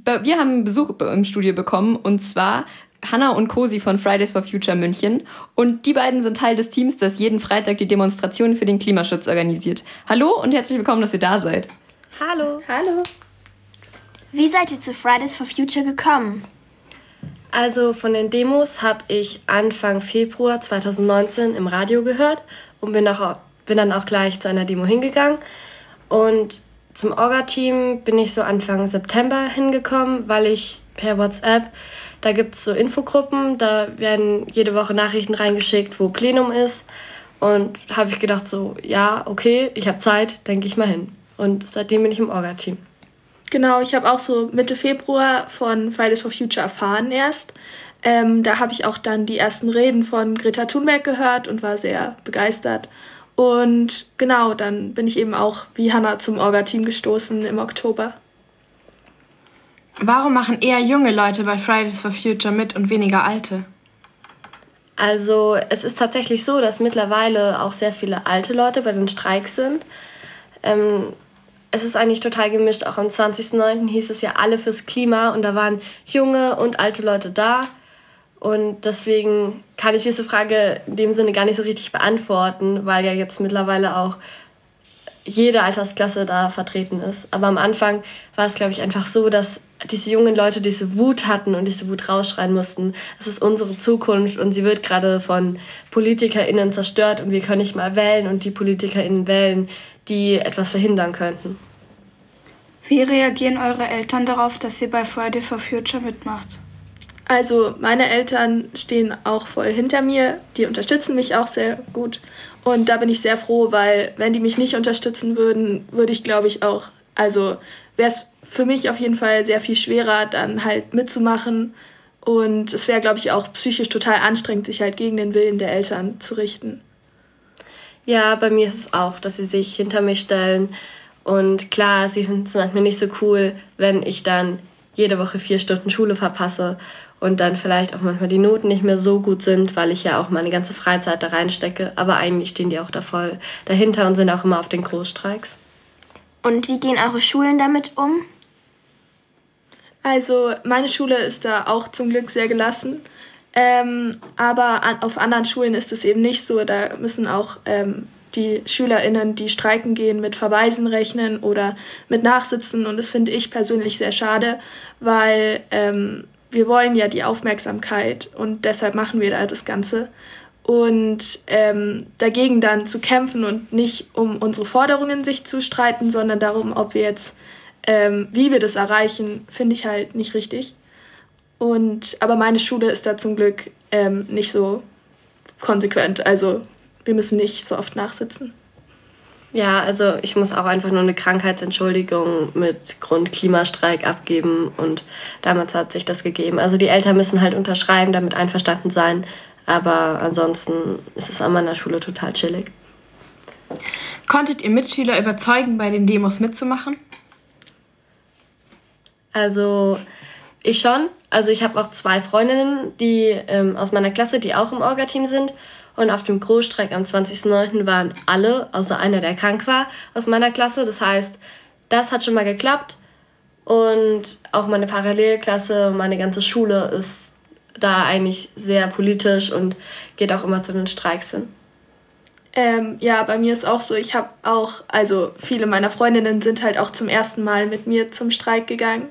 Wir haben Besuch im Studio bekommen, und zwar Hannah und Cosi von Fridays for Future München. Und die beiden sind Teil des Teams, das jeden Freitag die Demonstrationen für den Klimaschutz organisiert. Hallo und herzlich willkommen, dass ihr da seid. Hallo. Hallo. Wie seid ihr zu Fridays for Future gekommen? Also von den Demos habe ich Anfang Februar 2019 im Radio gehört und bin dann auch gleich zu einer Demo hingegangen. Und zum Orga-Team bin ich so Anfang September hingekommen, weil ich per WhatsApp, da gibt es so Infogruppen, da werden jede Woche Nachrichten reingeschickt, wo Plenum ist. Und habe ich gedacht so, ja, okay, ich habe Zeit, dann gehe ich mal hin. Und seitdem bin ich im Orga-Team. Genau, ich habe auch so Mitte Februar von Fridays for Future erfahren erst. Da habe ich auch dann die ersten Reden von Greta Thunberg gehört und war sehr begeistert. Und genau, dann bin ich eben auch wie Hannah zum Orga-Team gestoßen im Oktober. Warum machen eher junge Leute bei Fridays for Future mit und weniger alte? Also es ist tatsächlich so, dass mittlerweile auch sehr viele alte Leute bei den Streiks sind. Es ist eigentlich total gemischt. Auch am 20.09. hieß es ja alle fürs Klima und da waren junge und alte Leute da. Und deswegen kann ich diese Frage in dem Sinne gar nicht so richtig beantworten, weil ja jetzt mittlerweile auch jede Altersklasse da vertreten ist. Aber am Anfang war es, glaube ich, einfach so, dass diese jungen Leute diese Wut hatten und diese Wut rausschreien mussten. Das ist unsere Zukunft und sie wird gerade von PolitikerInnen zerstört und wir können nicht mal wählen und die PolitikerInnen wählen, die etwas verhindern könnten. Wie reagieren eure Eltern darauf, dass ihr bei Fridays for Future mitmacht? Also meine Eltern stehen auch voll hinter mir, die unterstützen mich auch sehr gut. Und da bin ich sehr froh, weil wenn die mich nicht unterstützen würden, würde ich, glaube ich, auch, also wäre es für mich auf jeden Fall sehr viel schwerer, dann halt mitzumachen. Und es wäre, glaube ich, auch psychisch total anstrengend, sich halt gegen den Willen der Eltern zu richten. Ja, bei mir ist es auch, dass sie sich hinter mich stellen. Und klar, sie finden es manchmal nicht so cool, wenn ich dann jede Woche 4 Stunden Schule verpasse und dann vielleicht auch manchmal die Noten nicht mehr so gut sind, weil ich ja auch meine ganze Freizeit da reinstecke. Aber eigentlich stehen die auch da voll dahinter und sind auch immer auf den Großstreiks. Und wie gehen eure Schulen damit um? Also meine Schule ist da auch zum Glück sehr gelassen. Aber auf anderen Schulen ist es eben nicht so. Da müssen auch die SchülerInnen, die streiken gehen, mit Verweisen rechnen oder mit Nachsitzen. Und das finde ich persönlich sehr schade, weil wir wollen ja die Aufmerksamkeit und deshalb machen wir da das Ganze. Und dagegen dann zu kämpfen und nicht um unsere Forderungen sich zu streiten, sondern darum, ob wir jetzt, wie wir das erreichen, finde ich halt nicht richtig. Aber meine Schule ist da zum Glück nicht so konsequent. Also wir müssen nicht so oft nachsitzen. Ja, also ich muss auch einfach nur eine Krankheitsentschuldigung mit Grund Klimastreik abgeben und damals hat sich das gegeben. Also die Eltern müssen halt unterschreiben, damit einverstanden sein, aber ansonsten ist es an meiner Schule total chillig. Konntet ihr Mitschüler überzeugen, bei den Demos mitzumachen? Also ich schon. Also ich habe auch 2 Freundinnen, die aus meiner Klasse, die auch im Orga-Team sind. Und auf dem Großstreik am 20.09. waren alle, außer einer, der krank war, aus meiner Klasse. Das heißt, das hat schon mal geklappt. Und auch meine Parallelklasse, meine ganze Schule ist da eigentlich sehr politisch und geht auch immer zu den Streiks hin. Ja, bei mir ist auch so, ich habe auch, also viele meiner Freundinnen sind halt auch zum ersten Mal mit mir zum Streik gegangen.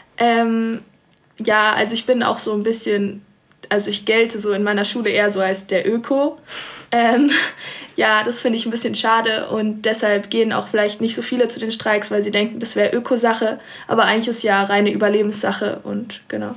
Ja, also ich bin auch so ein bisschen, also ich gelte so in meiner Schule eher so als der Öko. Ja, das finde ich ein bisschen schade und deshalb gehen auch vielleicht nicht so viele zu den Streiks, weil sie denken, das wäre Ökosache, aber eigentlich ist es ja reine Überlebenssache und genau.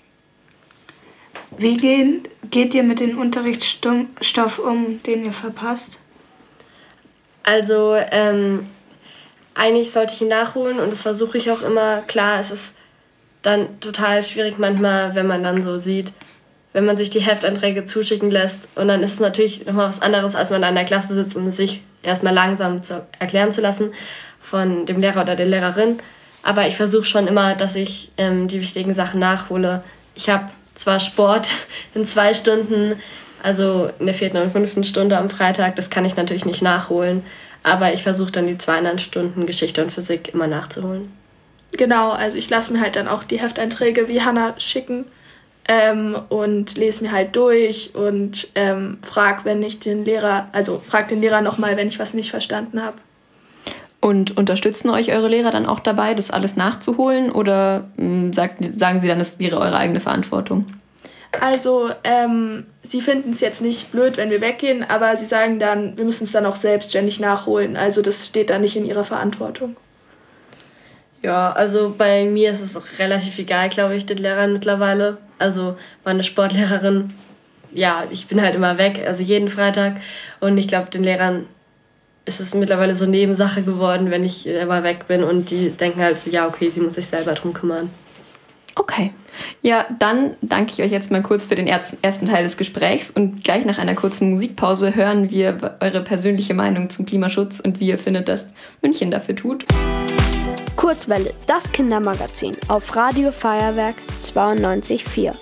Wie geht ihr mit dem Unterrichtsstoff um, den ihr verpasst? Also eigentlich sollte ich ihn nachholen und das versuche ich auch immer. Klar, es ist dann total schwierig manchmal, wenn man dann so sieht, wenn man sich die Heftanträge zuschicken lässt. Und dann ist es natürlich nochmal was anderes, als man da in der Klasse sitzt und sich erstmal langsam erklären zu lassen von dem Lehrer oder der Lehrerin. Aber ich versuche schon immer, dass ich die wichtigen Sachen nachhole. Ich habe zwar Sport in 2 Stunden, also in der 4. und 5. Stunde am Freitag, das kann ich natürlich nicht nachholen. Aber ich versuche dann die 2 Stunden Geschichte und Physik immer nachzuholen. Genau, also ich lasse mir halt dann auch die Hefteinträge wie Hannah schicken und lese mir halt durch und frag den Lehrer nochmal, wenn ich was nicht verstanden habe. Und unterstützen euch eure Lehrer dann auch dabei, das alles nachzuholen, oder sagen sie dann, es wäre eure eigene Verantwortung? Also sie finden es jetzt nicht blöd, wenn wir weggehen, aber sie sagen dann, wir müssen es dann auch selbstständig nachholen. Also das steht dann nicht in ihrer Verantwortung. Ja, also bei mir ist es relativ egal, glaube ich, den Lehrern mittlerweile. Also meine Sportlehrerin, ja, ich bin halt immer weg, also jeden Freitag. Und ich glaube, den Lehrern ist es mittlerweile so Nebensache geworden, wenn ich immer weg bin. Und die denken halt so, ja, okay, sie muss sich selber drum kümmern. Okay. Ja, dann danke ich euch jetzt mal kurz für den ersten Teil des Gesprächs. Und gleich nach einer kurzen Musikpause hören wir eure persönliche Meinung zum Klimaschutz und wie ihr findet, dass München dafür tut. Kurzwelle, das Kindermagazin auf Radio Feuerwerk 92.4.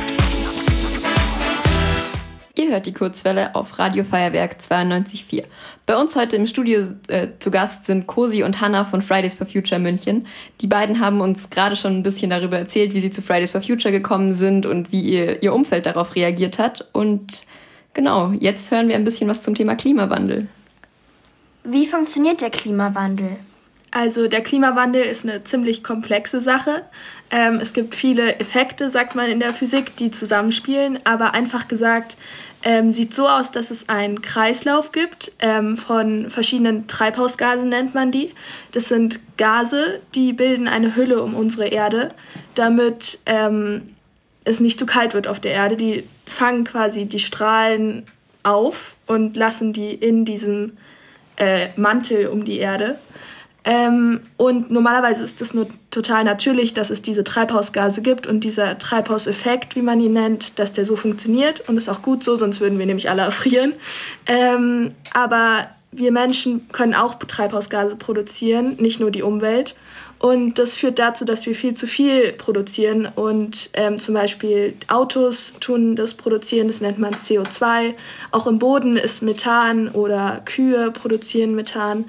Ihr hört die Kurzwelle auf Radio Feuerwerk 92.4. Bei uns heute im Studio zu Gast sind Cosi und Hannah von Fridays for Future München. Die beiden haben uns gerade schon ein bisschen darüber erzählt, wie sie zu Fridays for Future gekommen sind und wie ihr Umfeld darauf reagiert hat. Und genau, jetzt hören wir ein bisschen was zum Thema Klimawandel. Wie funktioniert der Klimawandel? Also der Klimawandel ist eine ziemlich komplexe Sache. Es gibt viele Effekte, sagt man in der Physik, die zusammenspielen. Aber einfach gesagt, sieht so aus, dass es einen Kreislauf gibt von verschiedenen Treibhausgasen, nennt man die. Das sind Gase, die bilden eine Hülle um unsere Erde, damit es nicht zu kalt wird auf der Erde. Die fangen quasi die Strahlen auf und lassen die in diesem Mantel um die Erde. Und normalerweise ist es nur total natürlich, dass es diese Treibhausgase gibt und dieser Treibhauseffekt, wie man ihn nennt, dass der so funktioniert und ist auch gut so, sonst würden wir nämlich alle erfrieren. Aber wir Menschen können auch Treibhausgase produzieren, nicht nur die Umwelt. Und das führt dazu, dass wir viel zu viel produzieren und zum Beispiel Autos tun das produzieren, das nennt man CO2. Auch im Boden ist Methan oder Kühe produzieren Methan.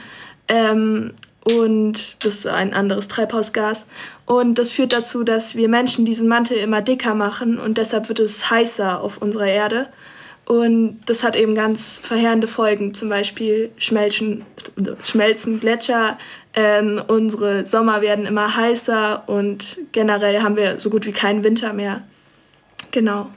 Und das ist ein anderes Treibhausgas. Und das führt dazu, dass wir Menschen diesen Mantel immer dicker machen und deshalb wird es heißer auf unserer Erde. Und das hat eben ganz verheerende Folgen, zum Beispiel schmelzen Gletscher, unsere Sommer werden immer heißer und generell haben wir so gut wie keinen Winter mehr. Genau.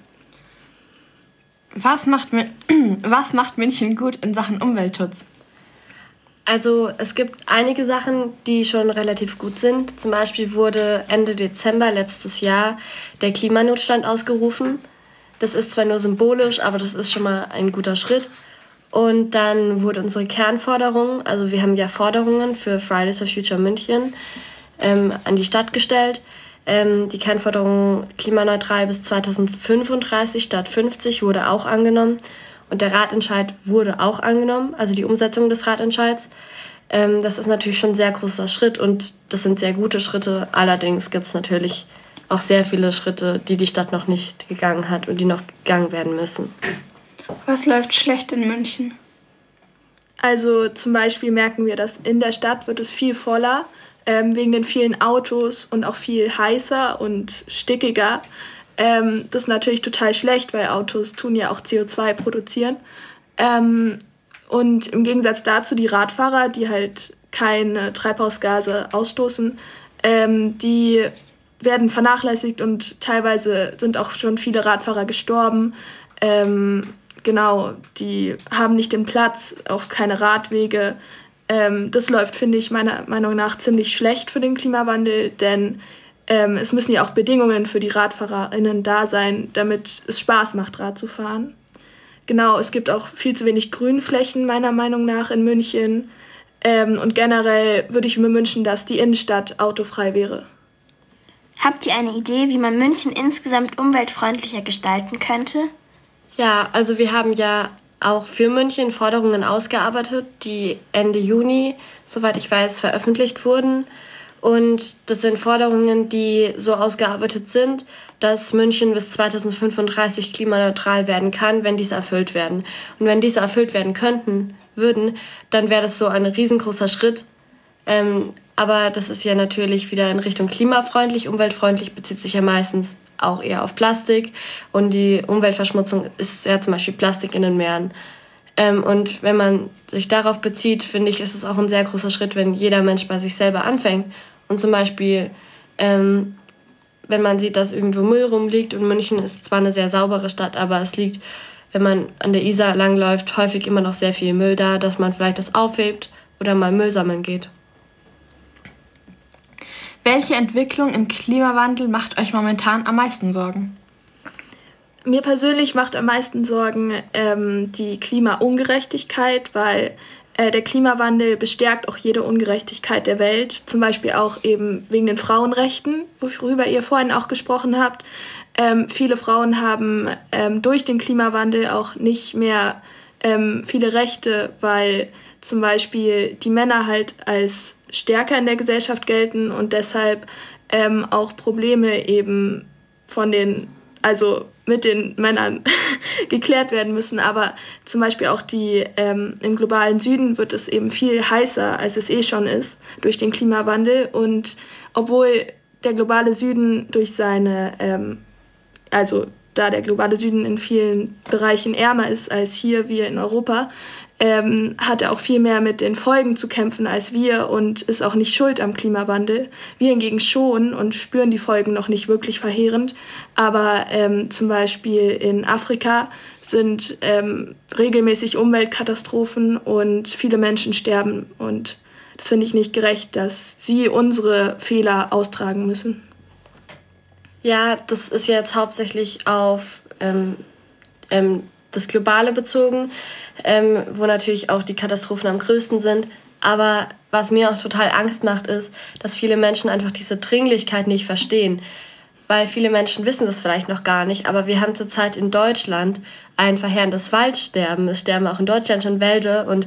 Was macht München gut in Sachen Umweltschutz? Also es gibt einige Sachen, die schon relativ gut sind. Zum Beispiel wurde Ende Dezember letztes Jahr der Klimanotstand ausgerufen. Das ist zwar nur symbolisch, aber das ist schon mal ein guter Schritt. Und dann wurde unsere Kernforderung, also wir haben ja Forderungen für Fridays for Future München, an die Stadt gestellt. Die Kernforderung klimaneutral bis 2035 statt 50 wurde auch angenommen. Und der Ratentscheid wurde auch angenommen, also die Umsetzung des Ratentscheids. Das ist natürlich schon ein sehr großer Schritt und das sind sehr gute Schritte. Allerdings gibt es natürlich auch sehr viele Schritte, die die Stadt noch nicht gegangen hat und die noch gegangen werden müssen. Was läuft schlecht in München? Also zum Beispiel merken wir, dass in der Stadt wird es viel voller, wegen den vielen Autos und auch viel heißer und stickiger. Das ist natürlich total schlecht, weil Autos tun ja auch CO2 produzieren. Und im Gegensatz dazu die Radfahrer, die halt keine Treibhausgase ausstoßen, die werden vernachlässigt und teilweise sind auch schon viele Radfahrer gestorben. Genau, die haben nicht den Platz, auch keine Radwege. Das läuft, finde ich, meiner Meinung nach ziemlich schlecht für den Klimawandel, denn es müssen ja auch Bedingungen für die RadfahrerInnen da sein, damit es Spaß macht, Rad zu fahren. Genau, es gibt auch viel zu wenig Grünflächen, meiner Meinung nach, in München. Und generell würde ich mir wünschen, dass die Innenstadt autofrei wäre. Habt ihr eine Idee, wie man München insgesamt umweltfreundlicher gestalten könnte? Ja, also wir haben ja auch für München Forderungen ausgearbeitet, die Ende Juni, soweit ich weiß, veröffentlicht wurden. Und das sind Forderungen, die so ausgearbeitet sind, dass München bis 2035 klimaneutral werden kann, wenn diese erfüllt werden. Und wenn diese erfüllt werden würden, dann wäre das so ein riesengroßer Schritt, Aber das ist ja natürlich wieder in Richtung klimafreundlich. Umweltfreundlich bezieht sich ja meistens auch eher auf Plastik. Und die Umweltverschmutzung ist ja zum Beispiel Plastik in den Meeren. Und wenn man sich darauf bezieht, finde ich, ist es auch ein sehr großer Schritt, wenn jeder Mensch bei sich selber anfängt. Und zum Beispiel, wenn man sieht, dass irgendwo Müll rumliegt, und München ist zwar eine sehr saubere Stadt, aber es liegt, wenn man an der Isar langläuft, häufig immer noch sehr viel Müll da, dass man vielleicht das aufhebt oder mal Müll sammeln geht. Welche Entwicklung im Klimawandel macht euch momentan am meisten Sorgen? Mir persönlich macht am meisten Sorgen die Klimaungerechtigkeit, weil der Klimawandel bestärkt auch jede Ungerechtigkeit der Welt, zum Beispiel auch eben wegen den Frauenrechten, worüber ihr vorhin auch gesprochen habt. Viele Frauen haben durch den Klimawandel auch nicht mehr viele Rechte, weil zum Beispiel die Männer halt als stärker in der Gesellschaft gelten und deshalb auch Probleme eben mit den Männern geklärt werden müssen. Aber zum Beispiel auch im globalen Süden wird es eben viel heißer, als es schon ist, durch den Klimawandel. Und obwohl der globale Süden durch da der globale Süden in vielen Bereichen ärmer ist als hier, wir in Europa, hat er auch viel mehr mit den Folgen zu kämpfen als wir und ist auch nicht schuld am Klimawandel. Wir hingegen schon und spüren die Folgen noch nicht wirklich verheerend. Aber zum Beispiel in Afrika sind regelmäßig Umweltkatastrophen und viele Menschen sterben. Und das finde ich nicht gerecht, dass sie unsere Fehler austragen müssen. Ja, das ist jetzt hauptsächlich auf das Globale bezogen, wo natürlich auch die Katastrophen am größten sind. Aber was mir auch total Angst macht, ist, dass viele Menschen einfach diese Dringlichkeit nicht verstehen. Weil viele Menschen wissen das vielleicht noch gar nicht, aber wir haben zurzeit in Deutschland ein verheerendes Waldsterben. Es sterben auch in Deutschland schon Wälder und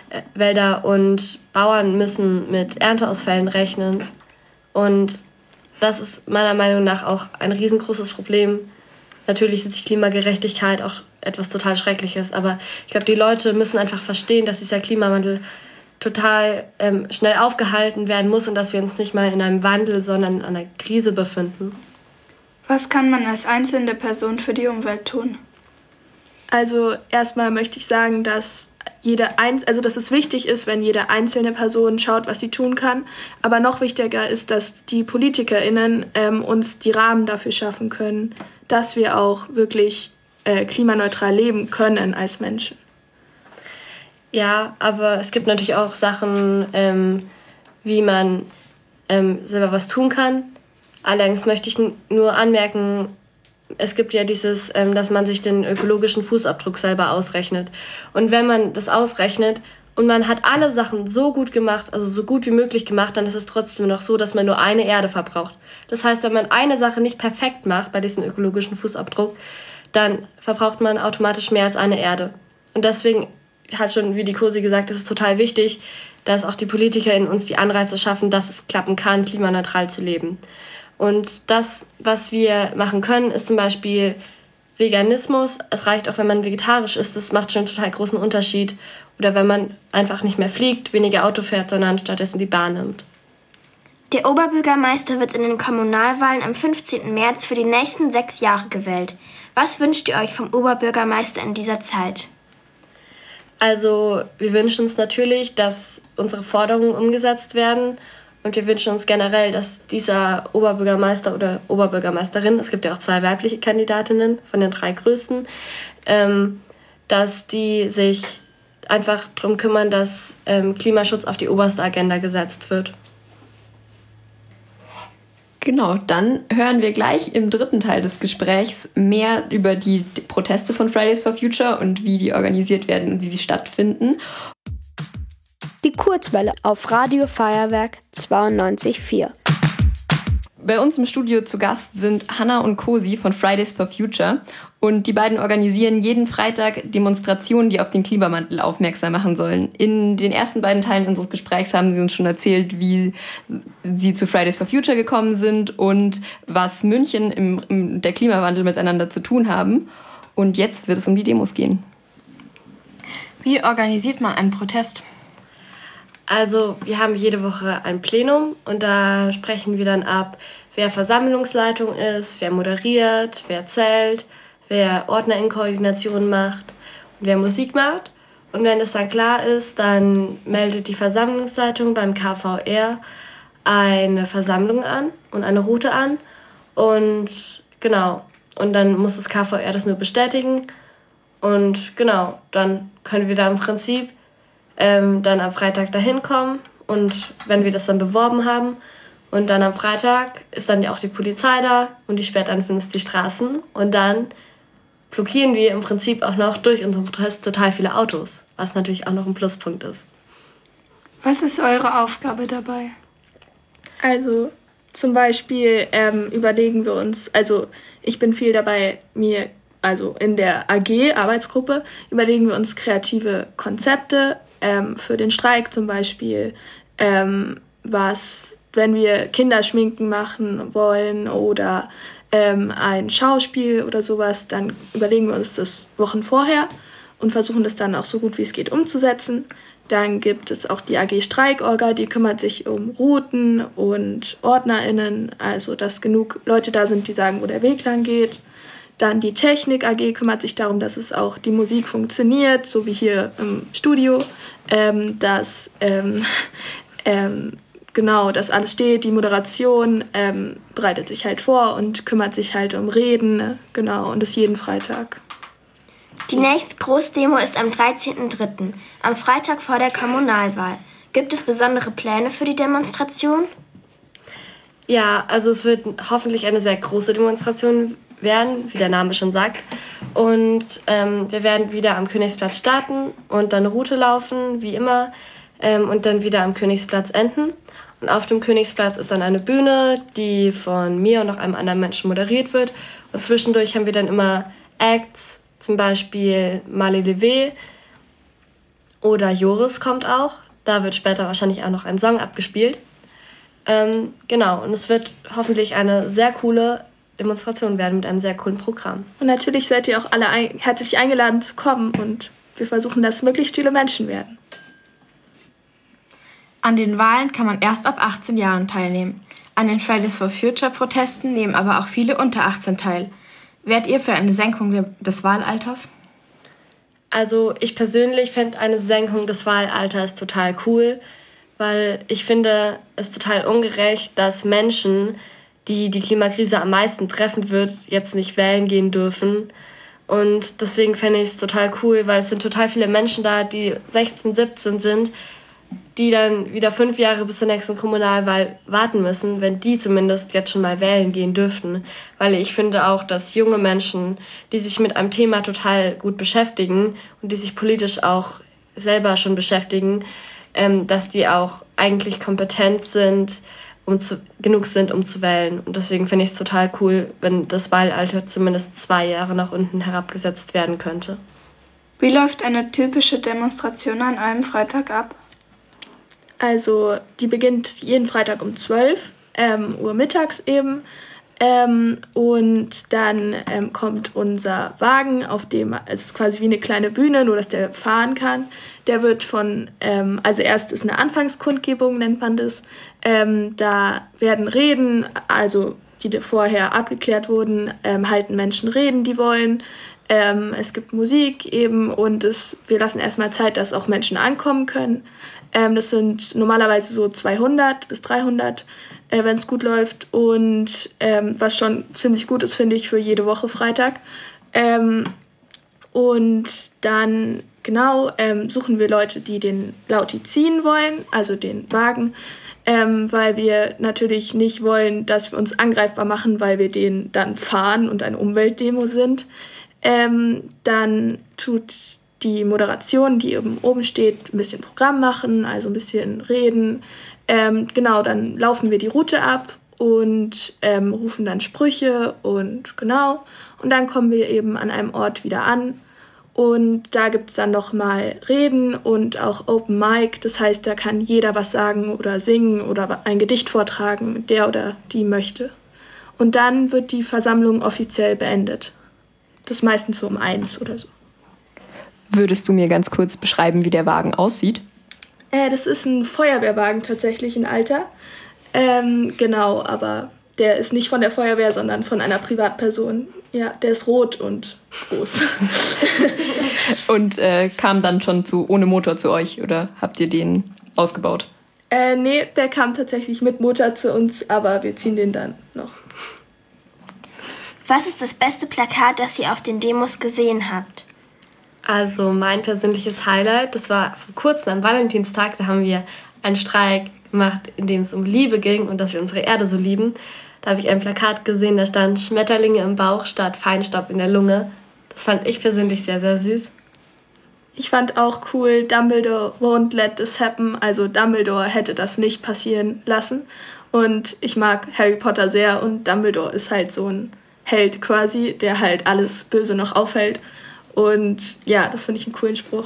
Bauern müssen mit Ernteausfällen rechnen. Und das ist meiner Meinung nach auch ein riesengroßes Problem. Natürlich ist die Klimagerechtigkeit auch etwas total Schreckliches, aber ich glaube, die Leute müssen einfach verstehen, dass dieser Klimawandel total schnell aufgehalten werden muss und dass wir uns nicht mal in einem Wandel, sondern in einer Krise befinden. Was kann man als einzelne Person für die Umwelt tun? Also erstmal möchte ich sagen, dass es wichtig ist, wenn jede einzelne Person schaut, was sie tun kann. Aber noch wichtiger ist, dass die PolitikerInnen uns die Rahmen dafür schaffen können, dass wir auch wirklich klimaneutral leben können als Menschen. Ja, aber es gibt natürlich auch Sachen, wie man selber was tun kann. Allerdings möchte ich nur anmerken, es gibt ja dieses, dass man sich den ökologischen Fußabdruck selber ausrechnet. Und wenn man das ausrechnet und man hat alle Sachen so gut gemacht, also so gut wie möglich gemacht, dann ist es trotzdem noch so, dass man nur eine Erde verbraucht. Das heißt, wenn man eine Sache nicht perfekt macht bei diesem ökologischen Fußabdruck, dann verbraucht man automatisch mehr als eine Erde. Und deswegen hat schon, wie die Cosi gesagt, ist es total wichtig, dass auch die Politiker in uns die Anreize schaffen, dass es klappen kann, klimaneutral zu leben. Und das, was wir machen können, ist zum Beispiel Veganismus. Es reicht auch, wenn man vegetarisch ist. Das macht schon einen total großen Unterschied. Oder wenn man einfach nicht mehr fliegt, weniger Auto fährt, sondern stattdessen die Bahn nimmt. Der Oberbürgermeister wird in den Kommunalwahlen am 15. März für die nächsten 6 Jahre gewählt. Was wünscht ihr euch vom Oberbürgermeister in dieser Zeit? Also wir wünschen uns natürlich, dass unsere Forderungen umgesetzt werden. Und wir wünschen uns generell, dass dieser Oberbürgermeister oder Oberbürgermeisterin, es gibt ja auch 2 weibliche Kandidatinnen von den 3 größten, dass die sich einfach darum kümmern, dass Klimaschutz auf die oberste Agenda gesetzt wird. Genau, dann hören wir gleich im 3. Teil des Gesprächs mehr über die Proteste von Fridays for Future und wie die organisiert werden und wie sie stattfinden. Die Kurzwelle auf Radio Feuerwerk 92.4. Bei uns im Studio zu Gast sind Hannah und Cosi von Fridays for Future und die beiden organisieren jeden Freitag Demonstrationen, die auf den Klimawandel aufmerksam machen sollen. In den ersten beiden Teilen unseres Gesprächs haben sie uns schon erzählt, wie sie zu Fridays for Future gekommen sind und was München im der Klimawandel miteinander zu tun haben. Und jetzt wird es um die Demos gehen. Wie organisiert man einen Protest? Also wir haben jede Woche ein Plenum und da sprechen wir dann ab, wer Versammlungsleitung ist, wer moderiert, wer zählt, wer Ordnerinnenkoordination macht und wer Musik macht. Und wenn das dann klar ist, dann meldet die Versammlungsleitung beim KVR eine Versammlung an und eine Route an. Und genau, und dann muss das KVR das nur bestätigen. Und genau, dann können wir da im Prinzip dann am Freitag dahin kommen. Und wenn wir das dann beworben haben, und dann am Freitag ist dann ja auch die Polizei da und die sperrt dann für uns die Straßen. Und dann blockieren wir im Prinzip auch noch durch unseren Protest total viele Autos, was natürlich auch noch ein Pluspunkt ist. Was ist eure Aufgabe dabei? Also zum Beispiel überlegen wir uns, also ich bin viel dabei, also in der AG, Arbeitsgruppe, überlegen wir uns kreative Konzepte für den Streik zum Beispiel, wenn wir Kinderschminken machen wollen oder ein Schauspiel oder sowas, dann überlegen wir uns das Wochen vorher und versuchen das dann auch so gut wie es geht umzusetzen. Dann gibt es auch die AG Streikorga, die kümmert sich um Routen und OrdnerInnen, also dass genug Leute da sind, die sagen, wo der Weg lang geht. Dann die Technik AG kümmert sich darum, dass es auch die Musik funktioniert, so wie hier im Studio, dass alles steht. Die Moderation bereitet sich halt vor und kümmert sich halt um Reden, genau, und das jeden Freitag. Die nächste Großdemo ist am 13.03., am Freitag vor der Kommunalwahl. Gibt es besondere Pläne für die Demonstration? Ja, also es wird hoffentlich eine sehr große Demonstration werden, wie der Name schon sagt. Und wir werden wieder am Königsplatz starten und dann eine Route laufen, wie immer, und dann wieder am Königsplatz enden. Und auf dem Königsplatz ist dann eine Bühne, die von mir und noch einem anderen Menschen moderiert wird. Und zwischendurch haben wir dann immer Acts, zum Beispiel Marley Levé oder Joris kommt auch. Da wird später wahrscheinlich auch noch ein Song abgespielt. Genau, und es wird hoffentlich eine sehr coole Demonstration werden mit einem sehr coolen Programm. Und natürlich seid ihr auch alle herzlich eingeladen zu kommen und wir versuchen, dass möglichst viele Menschen werden. An den Wahlen kann man erst ab 18 Jahren teilnehmen. An den Fridays for Future Protesten nehmen aber auch viele unter 18 teil. Wärt ihr für eine Senkung des Wahlalters? Also ich persönlich fände eine Senkung des Wahlalters total cool, weil ich finde es total ungerecht, dass Menschen, die die Klimakrise am meisten treffen wird, jetzt nicht wählen gehen dürfen. Und deswegen fände ich es total cool, weil es sind total viele Menschen da, die 16, 17 sind, die dann wieder 5 Jahre bis zur nächsten Kommunalwahl warten müssen, wenn die zumindest jetzt schon mal wählen gehen dürften. Weil ich finde auch, dass junge Menschen, die sich mit einem Thema total gut beschäftigen und die sich politisch auch selber schon beschäftigen, dass die auch eigentlich kompetent sind, genug sind, um zu wählen. Und deswegen finde ich es total cool, wenn das Wahlalter zumindest 2 Jahre nach unten herabgesetzt werden könnte. Wie läuft eine typische Demonstration an einem Freitag ab? Also die beginnt jeden Freitag um 12 Uhr mittags eben. Und dann kommt unser Wagen, auf dem, es ist quasi wie eine kleine Bühne, nur dass der fahren kann. Der wird also erst ist eine Anfangskundgebung, nennt man das. Da werden Reden, also die vorher abgeklärt wurden, halten Menschen Reden, die wollen. Es gibt Musik eben und wir lassen erstmal Zeit, dass auch Menschen ankommen können. Das sind normalerweise so 200 bis 300, wenn es gut läuft. Und was schon ziemlich gut ist, finde ich, für jede Woche Freitag. Und dann suchen wir Leute, die den Lauti ziehen wollen, also den Wagen, weil wir natürlich nicht wollen, dass wir uns angreifbar machen, weil wir den dann fahren und eine Umweltdemo sind. Dann tut die Moderation, die eben oben steht, ein bisschen Programm machen, also ein bisschen reden. Dann laufen wir die Route ab und rufen dann Sprüche und dann kommen wir eben an einem Ort wieder an und da gibt es dann nochmal Reden und auch Open Mic, das heißt, da kann jeder was sagen oder singen oder ein Gedicht vortragen, der oder die möchte. Und dann wird die Versammlung offiziell beendet. Das ist meistens so um 1 oder so. Würdest du mir ganz kurz beschreiben, wie der Wagen aussieht? Das ist ein Feuerwehrwagen tatsächlich, ein alter. Genau, aber der ist nicht von der Feuerwehr, sondern von einer Privatperson. Ja, der ist rot und groß. Und kam dann schon ohne Motor zu euch oder habt ihr den ausgebaut? Nee, der kam tatsächlich mit Motor zu uns, aber wir ziehen den dann noch. Was ist das beste Plakat, das ihr auf den Demos gesehen habt? Also mein persönliches Highlight, das war vor kurzem am Valentinstag, da haben wir einen Streik gemacht, in dem es um Liebe ging und dass wir unsere Erde so lieben. Da habe ich ein Plakat gesehen, da stand Schmetterlinge im Bauch statt Feinstaub in der Lunge. Das fand ich persönlich sehr, sehr süß. Ich fand auch cool, Dumbledore won't let this happen, also Dumbledore hätte das nicht passieren lassen. Und ich mag Harry Potter sehr und Dumbledore ist halt so ein Held quasi, der halt alles Böse noch aufhält. Und ja, das finde ich einen coolen Spruch.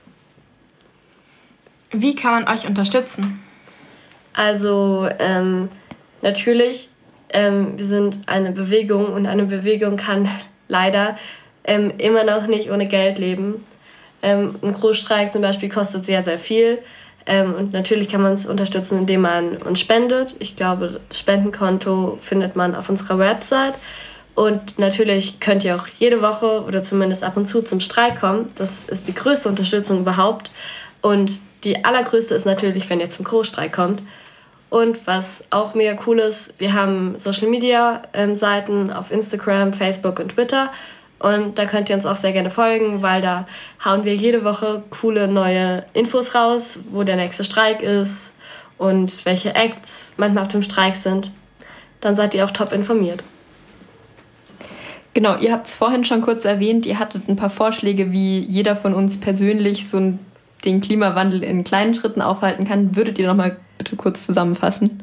Wie kann man euch unterstützen? Also natürlich, wir sind eine Bewegung und eine Bewegung kann leider immer noch nicht ohne Geld leben. Ein Großstreik zum Beispiel kostet sehr, sehr viel. Und natürlich kann man es unterstützen, indem man uns spendet. Ich glaube, das Spendenkonto findet man auf unserer Website. Und natürlich könnt ihr auch jede Woche oder zumindest ab und zu zum Streik kommen. Das ist die größte Unterstützung überhaupt. Und die allergrößte ist natürlich, wenn ihr zum Großstreik kommt. Und was auch mega cool ist, wir haben Social-Media-Seiten auf Instagram, Facebook und Twitter. Und da könnt ihr uns auch sehr gerne folgen, weil da hauen wir jede Woche coole neue Infos raus, wo der nächste Streik ist und welche Acts manchmal auf dem Streik sind. Dann seid ihr auch top informiert. Genau, ihr habt es vorhin schon kurz erwähnt, ihr hattet ein paar Vorschläge, wie jeder von uns persönlich den Klimawandel in kleinen Schritten aufhalten kann. Würdet ihr noch mal bitte kurz zusammenfassen?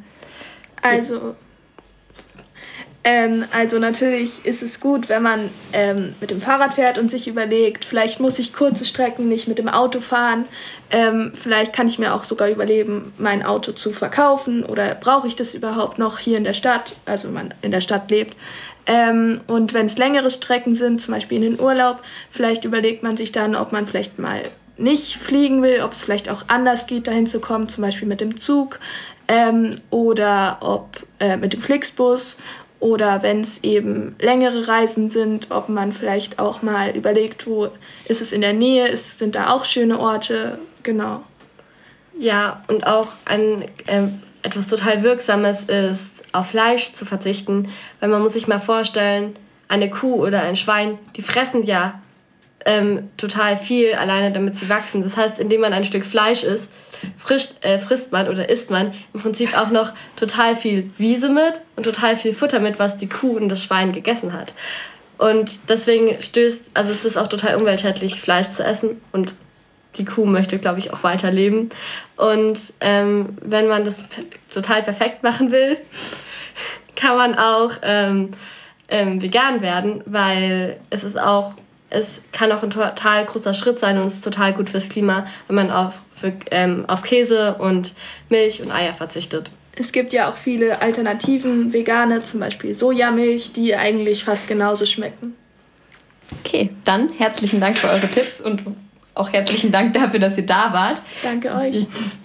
Also natürlich ist es gut, wenn man mit dem Fahrrad fährt und sich überlegt, vielleicht muss ich kurze Strecken nicht mit dem Auto fahren, vielleicht kann ich mir auch sogar überlegen, mein Auto zu verkaufen oder brauche ich das überhaupt noch hier in der Stadt, also wenn man in der Stadt lebt. Und wenn es längere Strecken sind, zum Beispiel in den Urlaub, vielleicht überlegt man sich dann, ob man vielleicht mal nicht fliegen will, ob es vielleicht auch anders geht, dahin zu kommen, zum Beispiel mit dem Zug oder ob mit dem Flixbus. Oder wenn es eben längere Reisen sind, ob man vielleicht auch mal überlegt, wo ist es in der Nähe, sind da auch schöne Orte, genau. Ja, und auch etwas total Wirksames ist, auf Fleisch zu verzichten, weil man muss sich mal vorstellen, eine Kuh oder ein Schwein, die fressen ja total viel alleine, damit sie wachsen. Das heißt, indem man ein Stück Fleisch isst, frisst man oder isst man im Prinzip auch noch total viel Wiese mit und total viel Futter mit, was die Kuh und das Schwein gegessen hat. Und deswegen es ist auch total umweltschädlich, Fleisch zu essen und die Kuh möchte, glaube ich, auch weiterleben. Und wenn man das total perfekt machen will, kann man auch vegan werden, weil es kann auch ein total großer Schritt sein und es ist total gut fürs Klima, wenn man auf Käse und Milch und Eier verzichtet. Es gibt ja auch viele Alternativen, vegane, zum Beispiel Sojamilch, die eigentlich fast genauso schmecken. Okay, dann herzlichen Dank für eure Tipps und auch herzlichen Dank dafür, dass ihr da wart. Danke euch.